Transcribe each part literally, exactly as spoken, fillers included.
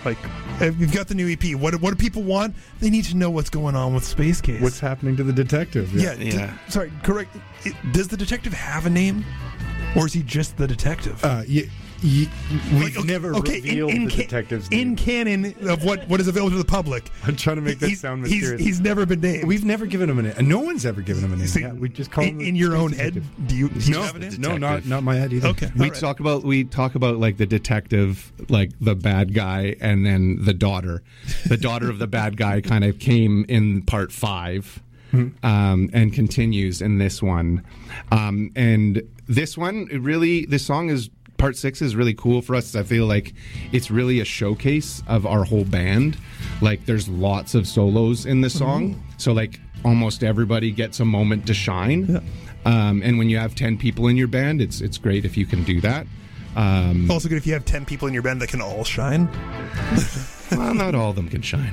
Like, you've got the new E P. What what do people want? They need to know what's going on with Space Case. What's happening to the detective? Yeah. Yeah. d- sorry, correct. It, does the detective have a name? Or is he just the detective? Uh, y- y- we've Like, okay, never okay, revealed in, in the ca- detective's in name. canon of what, what is available to the public. I'm trying to make that he's, sound he's, mysterious. he's never been named. We've never given him a name. And no one's ever given him a name. So Yeah, we just call in, him in your Space own Detective. head. Do you, do you No, have a name? no, not not my head either. Okay. We all right. talk about we talk about like the detective, like the bad guy, and then the daughter. The daughter of the bad guy kind of came in part five, um, and continues in this one. Um, and this one, it really, this song is part six is really cool for us. I feel like it's really a showcase of our whole band. Like, there's lots of solos in the song, so like almost everybody gets a moment to shine. Yeah. Um, and when you have ten people in your band, it's it's great if you can do that. Um, Also good if you have ten people in your band that can all shine. well, not all of them can shine.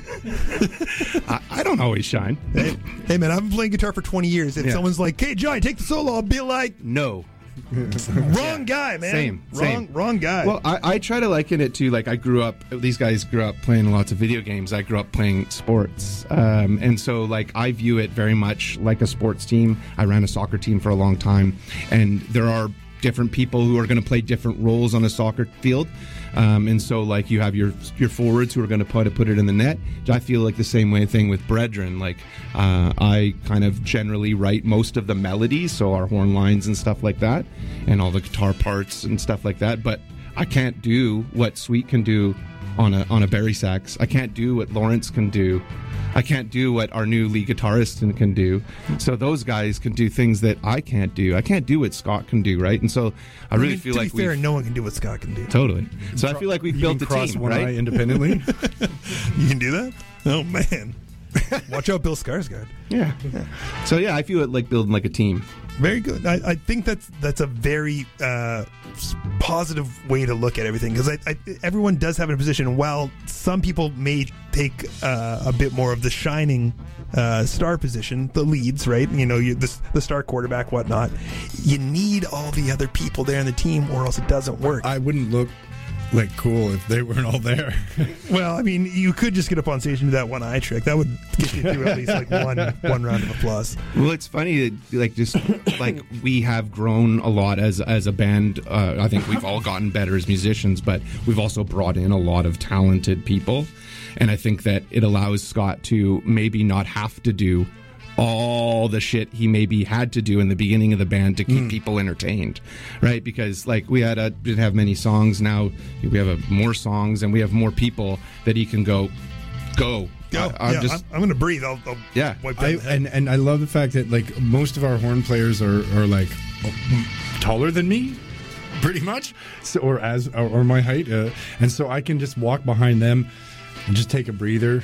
I, I don't always shine. Hey, hey, man, I've been playing guitar for twenty years. If Yeah. someone's like, hey, Johnny, take the solo, I'll be like, No. wrong guy, man. Same, Wrong, same. wrong guy. Well, I, I try to liken it to, like, I grew up, these guys grew up playing lots of video games. I grew up playing sports. Um, and so, like, I view it very much like a sports team. I ran a soccer team for a long time. And there are different people who are going to play different roles on a soccer field. Um, and so, like, you have your your forwards who are going to put it, put it in the net. I feel like the same way thing with Brethren. Like, uh, I kind of generally write most of the melodies, so our horn lines and stuff like that, and all the guitar parts and stuff like that. But I can't do what Sweet can do on a on a Barry sax. I can't do what Lawrence can do. I can't do what our new lead guitarist can do. So those guys can do things that I can't do. I can't do what Scott can do, right? And so I really I mean, feel to like be fair, we've... no one can do what Scott can do. Totally. So I feel like we've You built can a cross team, one right? eye independently. You can do that? Oh, man. Watch out, Bill Skarsgård. Yeah. So yeah, I feel it like building like a team. Very good. I, I think that's that's a very uh, s- positive way to look at everything, because I, I, everyone does have a position. While some people may take uh, a bit more of the shining uh, star position, the leads, right? You know, you, the, the star quarterback, whatnot. You need all the other people there in the team, or else it doesn't work. I wouldn't look like cool if they weren't all there. Well, I mean, you could just get up on stage and do that one eye trick. That would get you through at least like one one round of applause. Well, it's funny that like just like we have grown a lot as as a band. Uh, I think we've all gotten better as musicians, but we've also brought in a lot of talented people, and I think that it allows Scott to maybe not have to do all the shit he maybe had to do in the beginning of the band to keep mm. people entertained, right? Because like we had a, didn't have many songs. Now we have a, more songs, and we have more people that he can go, go. Go. I, I'm yeah, just, I'm, I'm going to breathe. I'll, I'll yeah. wipe down I, the head. and and I love the fact that like most of our horn players are are like taller than me, pretty much, so, or as or, or my height, uh, and so I can just walk behind them and just take a breather.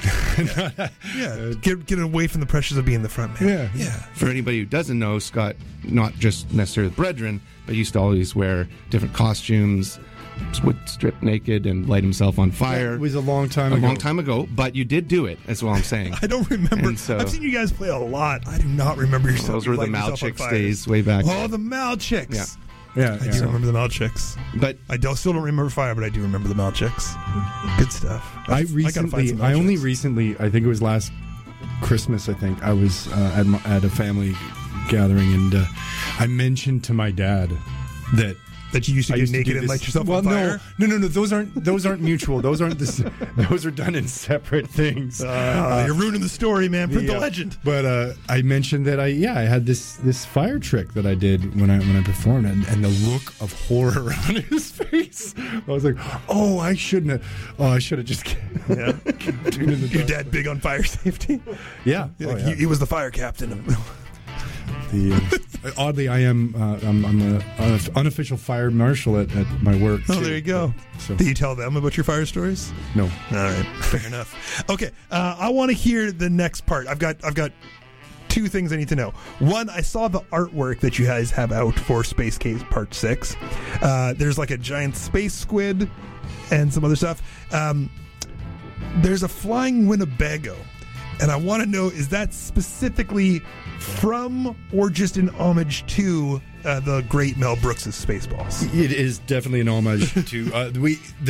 yeah, yeah. Get get away from the pressures of being the front man. Yeah, yeah. For anybody who doesn't know, Scott, not just necessarily the Brethren, but used to always wear different costumes, would strip naked and light himself on fire. It was a long time a ago. long time ago, but you did do it, is what I'm saying. I don't remember. And so- I've seen you guys play a lot. I do not remember yourself. Those were the lighting yourself on Malchicks fire. days way back. Oh, the Malchicks. Yeah. Yeah, I yeah. do remember the Malchicks. But I don't still don't remember fire, but I do remember the Malchicks. Good stuff. I gotta find recently, some I only Malchicks. recently, I think it was last Christmas. I think I was uh, at my, at a family gathering, and uh, I mentioned to my dad that that you used to I get used to naked do and this- light yourself well, on fire. no, no, no, no. Those aren't those aren't mutual. Those aren't this. Those are done in separate things. Uh, you're ruining the story, man. Print the uh, legend. But uh, I mentioned that I yeah I had this this fire trick that I did when I when I performed, and, and the look of horror on his face. I was like, oh, I shouldn't have. Oh, I should have just. Yeah. tuned in the Your dark. dad big on fire safety. Yeah. Yeah, Oh, like, yeah. He, he was the fire captain. The, uh, oddly, I am uh, I'm, I'm an unofficial fire marshal at, at my work. Oh, too. there you go. So Do you tell them about your fire stories? no. All right, fair enough. Okay, uh, I want to hear the next part. I've got I've got two things I need to know. One, I saw the artwork that you guys have out for Space Case Part Six. Uh, there's like a giant space squid and some other stuff. Um, there's a flying Winnebago, and I want to know, is that specifically from or just in homage to uh, the great Mel Brooks' Spaceballs? It is definitely an homage to uh, we the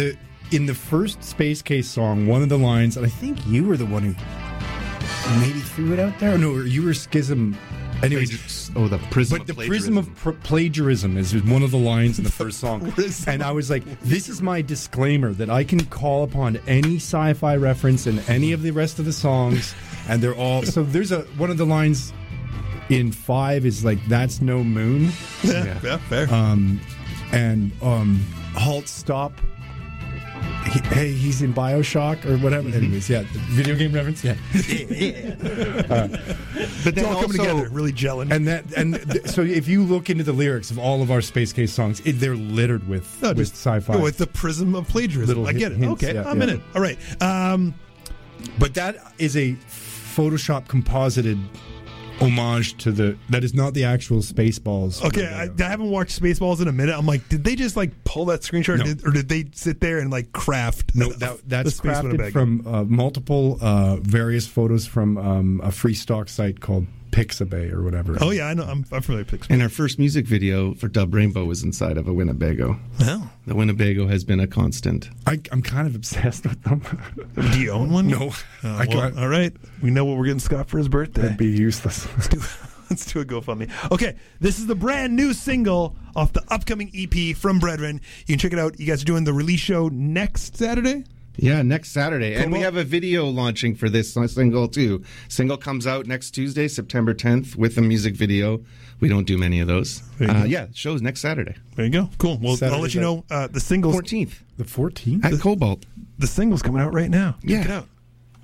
in the first Space Case song, one of the lines, and I think you were the one who maybe threw it out there. No, you were Schism. Anyways, oh, the prism. But of the prism of pr- plagiarism is one of the lines in the first song. And I was like, this is my disclaimer that I can call upon any sci-fi reference in any of the rest of the songs, and they're all. So there's a one of the lines in five is like, "That's no moon." Yeah, yeah. yeah fair. Um, and um, halt, stop. He, hey, he's in BioShock or whatever. Mm-hmm. Anyways, yeah, video game reference. Yeah, yeah. Uh, but it's all coming together, really gelling. And that, and th- so if you look into the lyrics of all of our Space Case songs, it, they're littered with no, with just, sci-fi. With the prism of plagiarism. Little I get it. hints, okay, yeah, I'm yeah. in it. All right. Um, but that is a Photoshop composited homage to the that is not the actual Spaceballs. Okay, I, I haven't watched Spaceballs in a minute. I'm like, did they just like pull that screenshot, No. or, did, or did they sit there and like craft? No, a, that, that's the Space crafted Winnebago? from uh, multiple uh, various photos from um, a free stock site called Pixabay or whatever. Oh yeah, I know. I'm, I'm familiar with Pixabay. And our first music video for Dub Rainbow was inside of a Winnebago. Well, The Winnebago has been a constant. I, I'm kind of obsessed with them. do you own one? No, Uh, I well, can't. all right, we know what we're getting Scott for his birthday. That'd be useless. Let's do, let's do a GoFundMe. Okay, this is the brand new single off the upcoming E P from Brethren. You can check it out. You guys are doing the release show next Saturday? Yeah, next Saturday. And Cool. we have a video launching for this single, too. Single comes out next Tuesday, September tenth, with a music video. We don't do many of those. There you Uh, go. yeah, show's next Saturday. There you go. Cool. Well, I'll Saturday let you night. know uh, the singles. fourteenth, The fourteenth? at Cobalt. The single's coming out right now. Check Yeah. it out.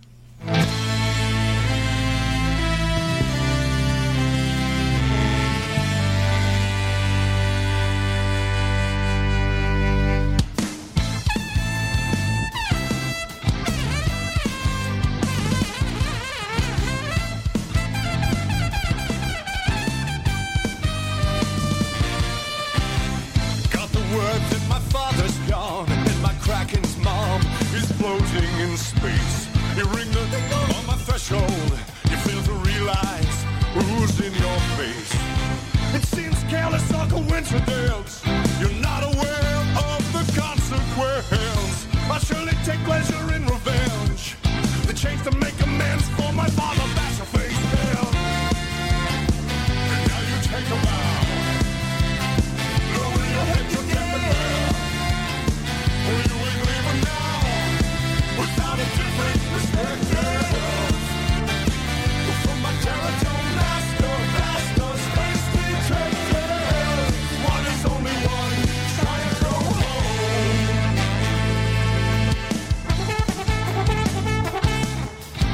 Got the word that my father's gone and my Kraken's mom is floating in space. You ring the ding on my threshold. You fail to realize who's in your face. It seems careless or coincidence. You're not aware of the consequence. I surely take pleasure in revenge. The change to make amends for my father bash your face down. Now you take a bow. Lower your head, you're getting there. For you ain't leaving now without a different perspective. From my territory master, master, space detective. One is only one, try to go home.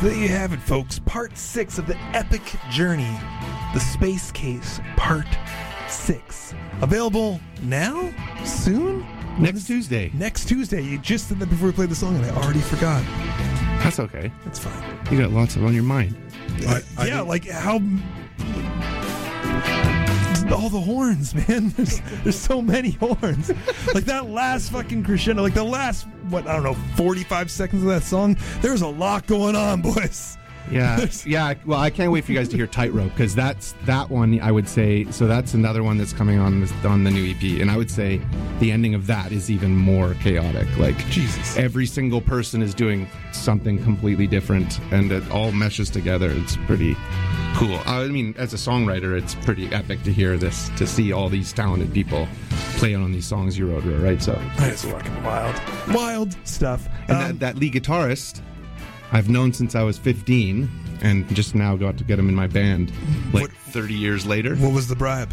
So there you have it, folks. Part six of the epic journey, the Space Case Part Six, available now, soon, Next Tuesday. next Tuesday. You just said that before we played the song, and I already forgot. That's okay. That's fine. You got lots of on your mind. I- I yeah, think- like how. All the horns, man. There's, there's so many horns. Like that last fucking crescendo, like the last, what, I don't know, forty-five seconds of that song, there's a lot going on, boys. Yeah, yeah. Well, I can't wait for you guys to hear Tightrope, because that's that one. I would say so. That's another one that's coming on this, on the new E P, and I would say the ending of that is even more chaotic. Like Jesus. every single person is doing something completely different, and it all meshes together. It's pretty cool. I mean, as a songwriter, it's pretty epic to hear this, to see all these talented people playing on these songs you wrote, right? So It's fucking wild. Wild stuff. and Um, that, that lead guitarist I've known since I was fifteen, and just now got to get him in my band like What- thirty years later. what was the bribe?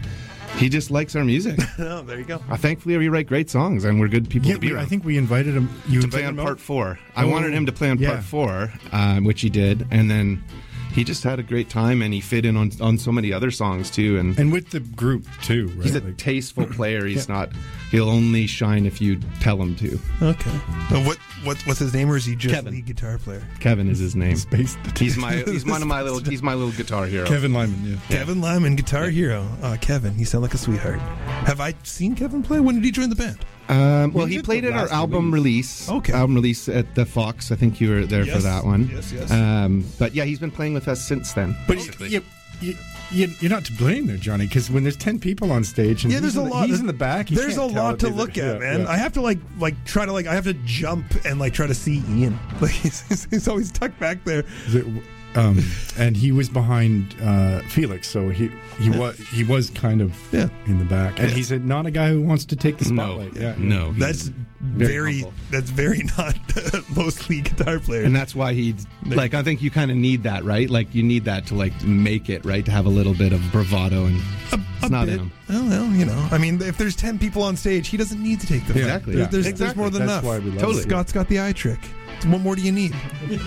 He just likes our music. Oh, there you go. uh, thankfully, we write great songs, and we're good people Yeah, to be we, around. I think we invited him. You to play invited on him out? part four. I Oh, wanted him to play on yeah. part four, uh, which he did, and then he just had a great time, and he fit in on on so many other songs too. And, and with the group too. Right? he's a Like- tasteful player. He's not. He'll only shine if you tell him to. Okay. Uh, what what what's his name, or is he just Kevin. lead guitar player? Kevin is his name. Space. He's my. He's one of my little. He's my little guitar hero. Kevin Lyman. Yeah. Kevin Lyman, guitar hero. Uh, Kevin, he sounded like a sweetheart. Have I seen Kevin play? When did he join the band? Um, well, He he did played the at our last album release. Okay. Album release at the Fox. I think you were there for Yes. that one. Yes, yes. Um, but yeah, he's been playing with us since then. But basically. you, you, you, you're not to blame there, Johnny, because when there's ten people on stage and Yeah, he's there's a in the, lot. he's in the back. you There's a can't tell lot if to he's- look at, yeah, man. yeah. I have to like like try to like I have to jump and like try to see Ian. Like he's, he's always tucked back there. The- um, and he was behind uh, Felix, so he he was he was kind of Yeah. in the back, and Yeah. he's a, not a guy who wants to take the No, spotlight. Yeah, no, he's That's very, humble. that's very not most lead guitar players. And that's why he like I think you kind of need that, right? Like you need that to like make it, right? To have a little bit of bravado, and a, it's a not bit. in him. Oh well, you know. I mean, if there's ten people on stage, he doesn't need to take them. Exactly. There- Yeah. There's, there's Exactly. more than That's enough. why we love Totally. it. Scott's got the eye trick. What more do you need?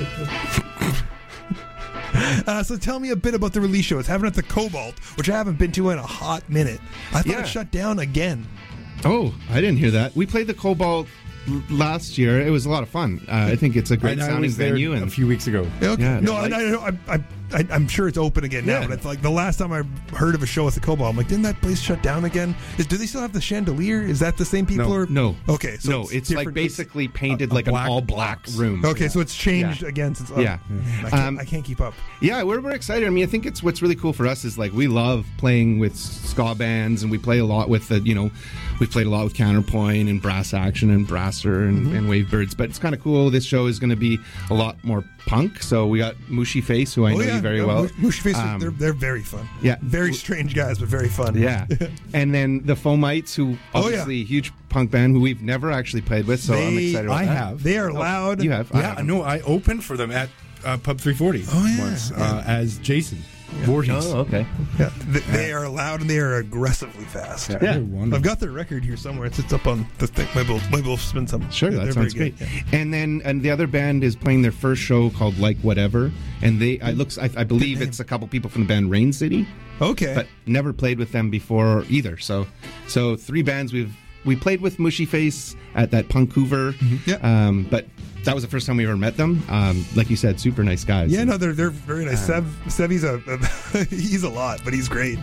Uh, so tell me a bit about the release show. It's happening at the Cobalt, which I haven't been to in a hot minute. I thought Yeah. it shut down again. Oh, I didn't hear that. We played the Cobalt l- last year. It was a lot of fun. Uh, I think it's a great And I sounding was there venue, a and few weeks ago. Okay. Yeah, no, the I, lights- I, I, I, I, I'm sure it's open again now, Yeah. but it's like the last time I heard of a show at the Cobalt, I'm like, didn't that place shut down again? Is, do they still have the chandelier? Is that the same people? No. or no, Okay, so no, it's it's, like different- basically painted a like black an all black box. room. Okay, so it's changed Yeah. again since. Oh, Yeah. man, I, can't, Um, I can't keep up. Yeah, we're, we're excited. I mean, I think it's what's really cool for us is like we love playing with ska bands, and we play a lot with the, you know, we played a lot with Counterpoint and Brass Action and Brasser and, Mm-hmm. and Wavebirds. But it's kind of cool. This show is going to be a lot more punk. So we got Mushy Face, who I Oh, know yeah. you very No, well. Mush- Mush Face, Um, they're, they're very fun. yeah. Very strange guys, but very fun. Yeah, and then the Fomites, who Oh, yeah. obviously a huge punk band who we've never actually played with. So I'm They- excited about I that. have. They are loud. You have, I Yeah, haven't. no, I opened for them at uh, Pub three forty Oh, yeah, once yeah. Uh, as Jason Voorhees. Oh, okay. Yeah, th- they are loud and they are aggressively fast. Yeah, Yeah. they're wonderful. I've got their record here somewhere. It's, it's up on the thing. Maybe we'll, maybe we'll spin some. Sure, They're that very sounds great. good, yeah. And then and the other band is playing their first show called Like Whatever, and they I looks I, I believe name. it's a couple people from the band Rain City, Okay. but never played with them before either. So so three bands we've we played with Mushy Face at that Punkhoover, Yeah. um, but that was the first time we ever met them. Um, like you said, super nice guys. Yeah, no, they're they're very nice. Sev, Sevy's a, a he's a lot, but he's great.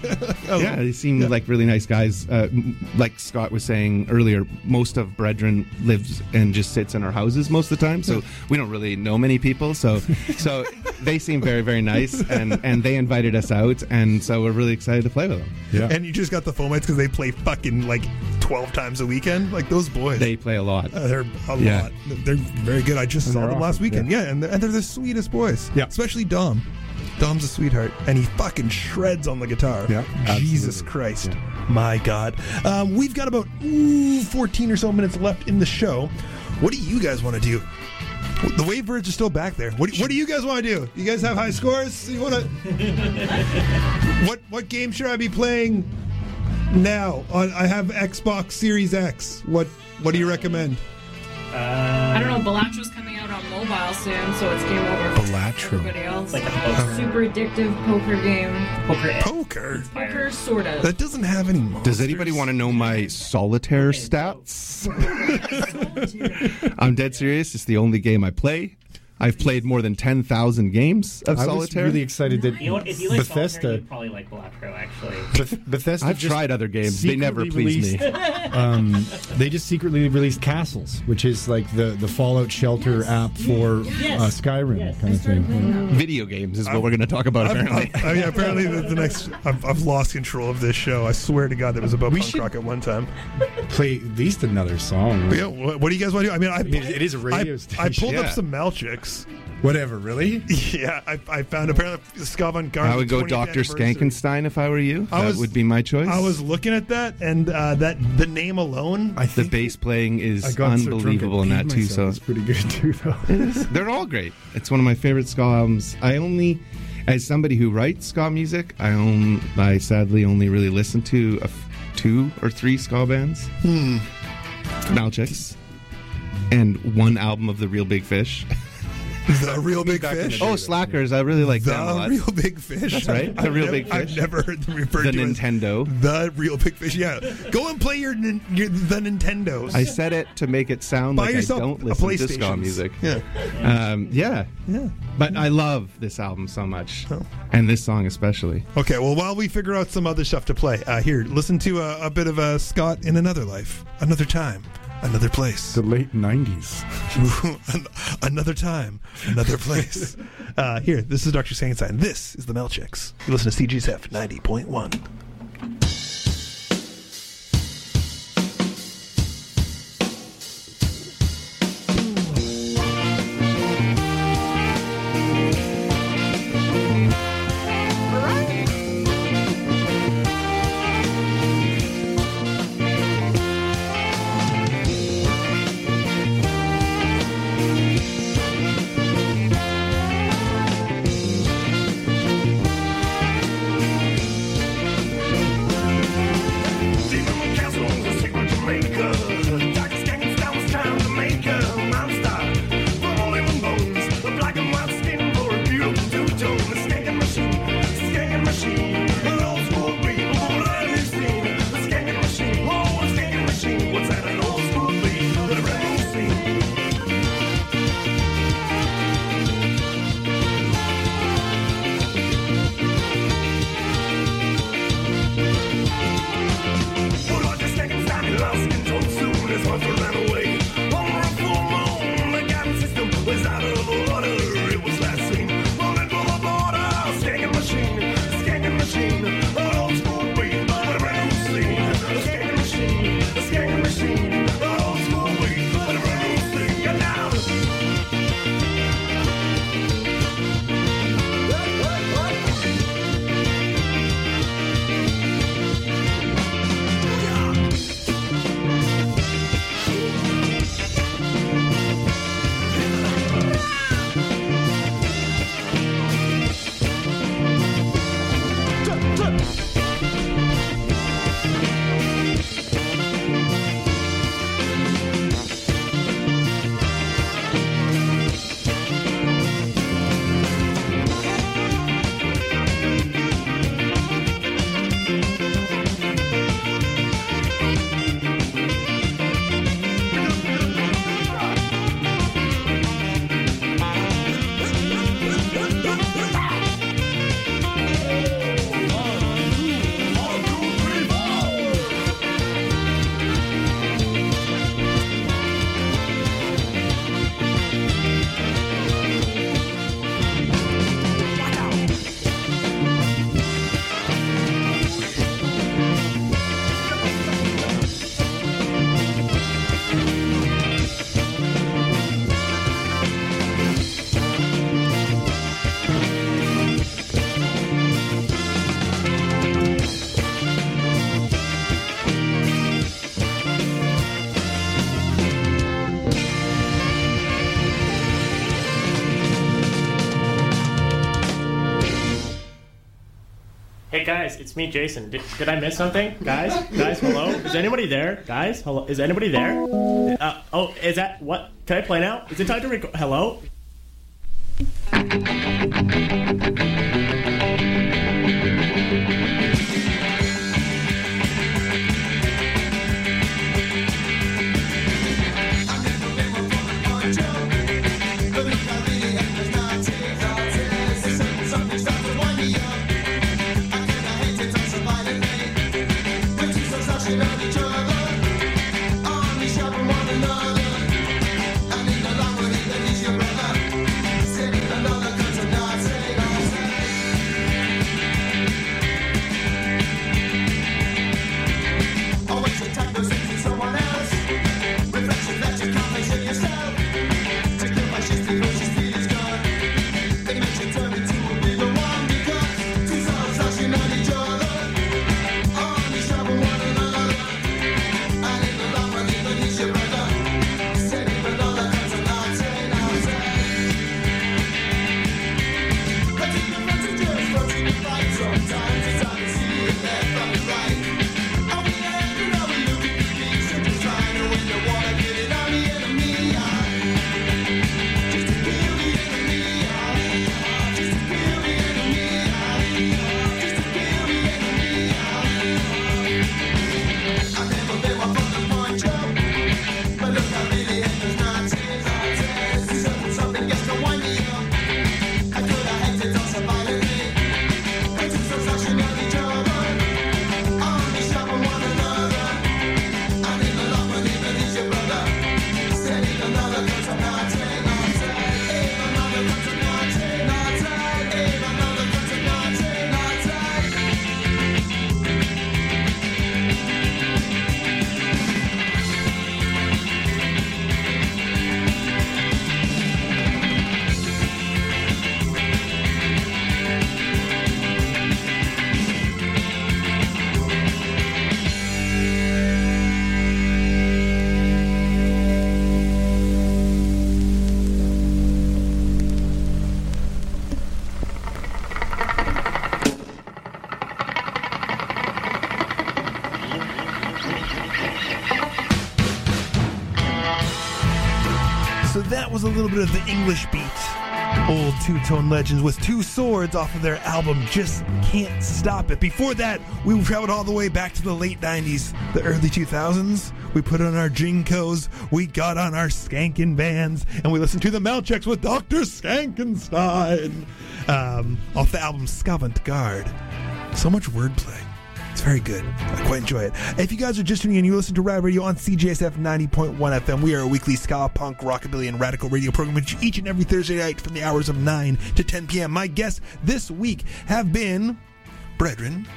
Oh, Yeah, they seem like really nice guys. Uh, m- like Scott was saying earlier, most of Brethren lives and just sits in our houses most of the time, so we don't really know many people. So, so they seem very, very nice, and, and they invited us out, and so we're really excited to play with them. Yeah. And you just got the Fomites because they play fucking like twelve times a weekend. Like those boys, They play a lot. uh, they're a Yeah. lot. They're very good. I just And saw they're them last awesome, weekend. yeah. Yeah, and, they're, and they're the sweetest boys. Yeah. especially Dom. Dom's a sweetheart, and he fucking shreds on the guitar. Yeah, Jesus absolutely. Christ, my God. Um, we've got about ooh, fourteen or so minutes left in the show. What do you guys want to do? The Wavebirds are still back there. What do, what do you guys want to do? You guys have high scores? You want to? what what game should I be playing now? On I have Xbox Series X. What what do you recommend? I don't know. Balacho's coming out on mobile soon, so it's game over for Balatro. everybody else. Like a poker. Super addictive poker game. Poker. Poker? Poker, sort of. That doesn't have any monsters. Does anybody want to know my solitaire stats? I'm dead serious. It's the only game I play. I've played more than ten thousand games of I was solitaire. really excited that You know what? If you like Bethesda, Solitaire, you'd probably like Balatro, actually. Beth- Bethesda. I've just tried other games. They never secretly pleased me. released- um, they just secretly released Castles, which is like the, the Fallout Shelter app for Yes. uh, Skyrim Yes. kind of thing. Video games is what we're going to talk about, I've, apparently. I've, I mean, apparently the, the next I've, I've lost control of this show. I swear to God, that was about We punk should- rock at one time. Play at least another song. But yeah, what, what do you guys want to do? I mean, I, mean, it is a radio I, station. I pulled Yeah. up some Malchiks. Whatever, really? Yeah, I, I found apparently Scott Van I would go Doctor Skankenstein if I were you. I that was- would be my choice. I was looking at that, and uh, that the name alone. I the think bass playing I is got so drunk unbelievable I in peed that too. myself. So It's pretty good too, though. it is- they're all great. It's one of my favorite ska albums. I only, as somebody who writes ska music, I own, I sadly only really listen to a f- two or three ska bands. Hmm. Malchiks. And one album of the Real Big Fish. The Real Big back in the Fish. day. Oh, Slackers! I really like them a The lot. Real Big Fish. That's right, The I've Real nev- Big I've Fish. never heard them referred The to Nintendo. as the Real Big Fish. Yeah, go and play your, nin- your the Nintendos. I said it to make it sound Buy like I yourself don't a listen to PlayStation. ska music. Yeah, Um, yeah, yeah. but I love this album so much, Oh. and this song especially. Okay, well, while we figure out some other stuff to play, uh, here, listen to a, a bit of uh, Scott in another life, another time, another place. The late nineties. Another time, another place. Uh, here, this is Doctor Skankenstein. This is the Malchiks. You listen to C G's F ninety point one. Hey guys, it's me, Jason. Did, did I miss something? Guys, guys, hello. Is anybody there? Guys, hello. Is anybody there? Uh, oh, is that what? Can I play now? Is it time to record? Hello. That was a little bit of the English beat. Old Two-Tone Legends with Two Swords off of their album Just Can't Stop It. Before that, we traveled all the way back to the late nineties, the early two thousands. We put on our Jinkos, we got on our skankin' vans, and we listened to the Melcheks with Doctor Skankenstein um, off the album Scavant Guard. So much wordplay. It's very good. I quite enjoy it. If you guys are just tuning in, you listen to Rad Radio on C J S F ninety point one F M. We are a weekly ska, punk, rockabilly, and radical radio program which each and every Thursday night from the hours of nine to ten p.m. My guests this week have been Brethren.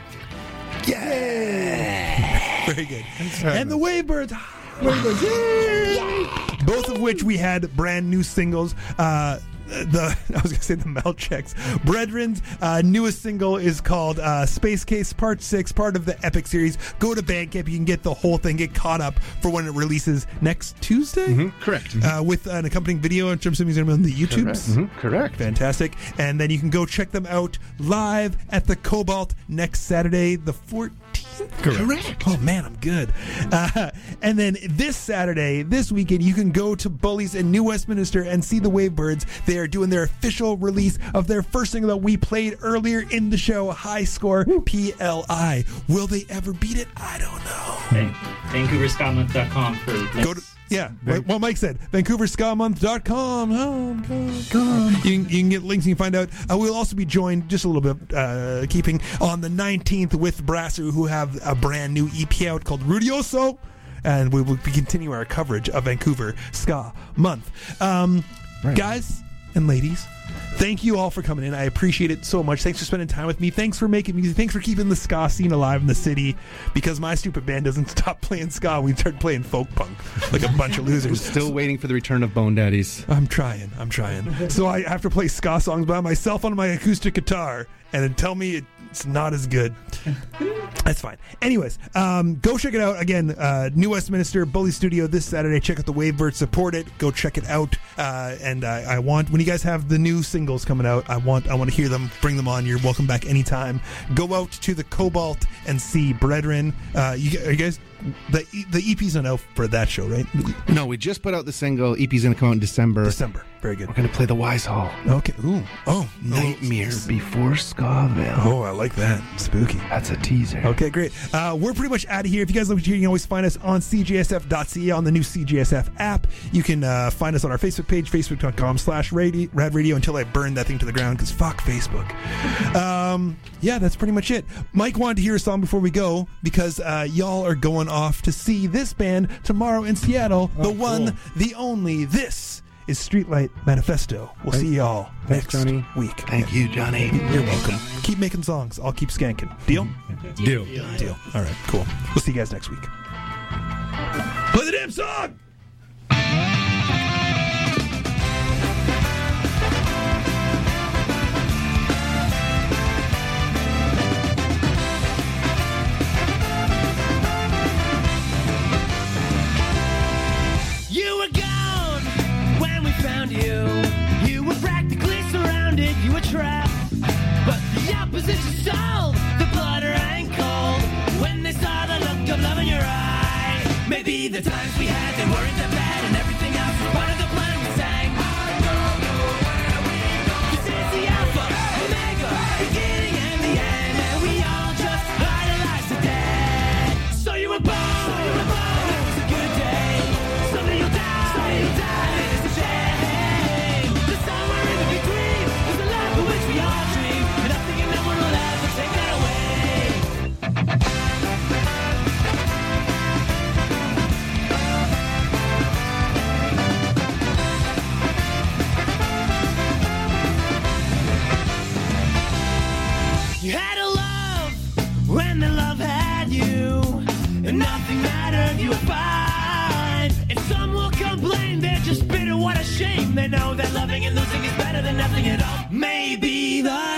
Yeah! Very good. And the Wavebirds. Wavebirds. Yay! Both of which we had brand new singles. Uh, The I was going to say the Melcheks. Brethren's uh, newest single is called uh, Space Case Part six, part of the Epic series. Go to Bandcamp. You can get the whole thing, get caught up for when it releases next Tuesday. Mm-hmm. Correct. Uh, with an accompanying video in terms of music on the YouTubes. Correct. Mm-hmm. Correct. Fantastic. And then you can go check them out live at the Cobalt next Saturday, the fourteenth. Correct. Oh, man, I'm good. Uh, and then this Saturday, this weekend, you can go to Bullies in New Westminster and see the Wavebirds. They are doing their official release of their first single that we played earlier in the show, High Score, P L I. Will they ever beat it? I don't know. Hey, Vancouver Ska Month dot com for links. Go to Yeah, what, what Mike said. Vancouver Ska Month dot com. Oh, God, God. You, can, you can get links and you can find out. Uh, we'll also be joined, just a little bit, uh, keeping on the nineteenth with Brasser, who have a brand new E P out called Rudioso. And we will be continue our coverage of Vancouver Ska Month. Um, right. Guys and ladies, thank you all for coming in. I appreciate it so much. Thanks for spending time with me. Thanks for making music. Thanks for keeping the ska scene alive in the city, because my stupid band doesn't stop playing ska. We start playing folk punk like a bunch of losers. Still waiting for the return of Bone Daddies. I'm trying. I'm trying. So I have to play ska songs by myself on my acoustic guitar, and then tell me it's not as good. That's fine. Anyways, um, go check it out. Again, uh, New Westminster, Bully Studio this Saturday. Check out the Wavebird. Support it. Go check it out. Uh, and uh, I want, when you guys have the new singles coming out, I want I want to hear them. Bring them on. You're welcome back anytime. Go out to the Cobalt and see Brethren. Uh, you, are you guys... The the E P's on out for that show, right? No, we just put out the single. E P's going to come out in December. December. Very good. We're going to play the Wise Hall. Okay. Ooh. Oh. Nightmare oh. Before Scaville. Oh, I like that. Spooky. That's a teaser. Okay, great. Uh, we're pretty much out of here. If you guys love what you hear, you can always find us on C J S F dot C A on the new C J S F app. You can uh, find us on our Facebook page, facebook.com slash rad radio until I burn that thing to the ground, because fuck Facebook. Um, yeah, that's pretty much it. Mike wanted to hear a song before we go, because uh, y'all are going off to see this band tomorrow in Seattle. Oh, the one, cool. the only. This is Streetlight Manifesto. We'll Thanks. see y'all Thanks, next Johnny. week. Thank you, Johnny. You're welcome. Keep making songs. I'll keep skanking. Deal? Deal. Deal. All right, cool. We'll see you guys next week. Play the damn song! You were gone when we found you. You were practically surrounded, you were trapped. But the opposition sold, the blood ran cold when they saw the look of love in your eye. Maybe the times we had, they weren't that bad, and everything else was part of the plan we sang. I don't know where we go. This is the Alpha, Omega, beginning and the end, and we all just idolize the dead. So you were born, so you were born, and it was a good day. Someday you'll die, someday you'll die, and it's a shame. But somewhere in the between was a life for which we all dream, and nothing and no one will ever take that away. You had a love when the love had you, and nothing mattered, you were fine. And some will complain, they're just bitter, what a shame. They know that loving and losing is better than nothing at all. Maybe the